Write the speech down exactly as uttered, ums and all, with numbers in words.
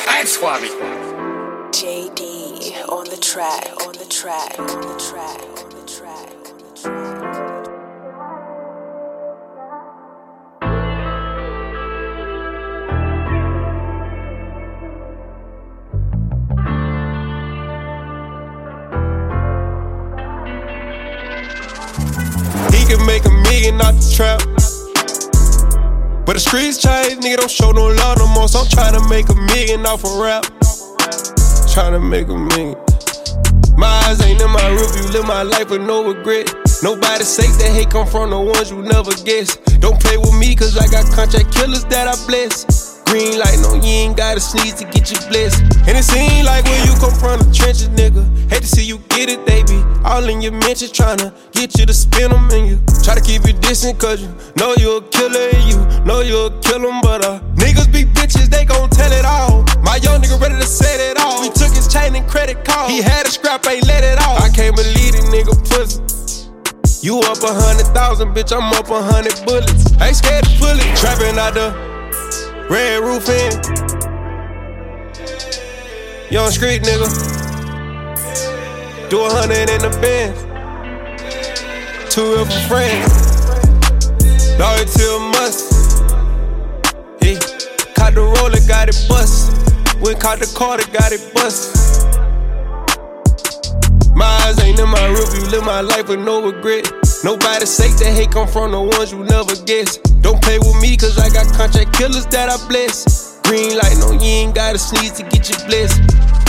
That's Swami. J D on the track, on the track, on the track, on the track, on the track. He can make a million out the trap, but the streets change, nigga don't show no love no more. So I'm tryna make a million off a rap. Tryna make a million. My eyes ain't in my rearview, live my life with no regret. Nobody say that hate come from the ones you never guess. Don't play with me cause I got contract killers that I bless. Green light, no, you ain't gotta sneeze to get you blessed. And it seem like when you come from the trenches, nigga, hate to see you get it, they be all in your mentions, tryna get you to spin them in you. Try to keep it distant cause you know you a killer and you know you a killer, but uh, niggas be bitches, they gon' tell it all. My young nigga ready to set it off. We took his chain and credit card. He had a scrap, ain't let it off. I can't believe it, nigga pussy. You up a hundred thousand, bitch, I'm up a hundred bullets. Ain't scared to pull it. Trapping out the red roof in. Young street nigga. Do a hundred in the Benz. Two real for friends. Loyalty a must. Hey, caught the roller, got it bust. Went caught the Carter, got it bust. My eyes ain't in my rearview, live my life with no regret. Nobody say that hate come from the ones you never guess. Don't play with me cause I got contract killers that I bless. Green light, no, you ain't gotta sneeze to get you blessed.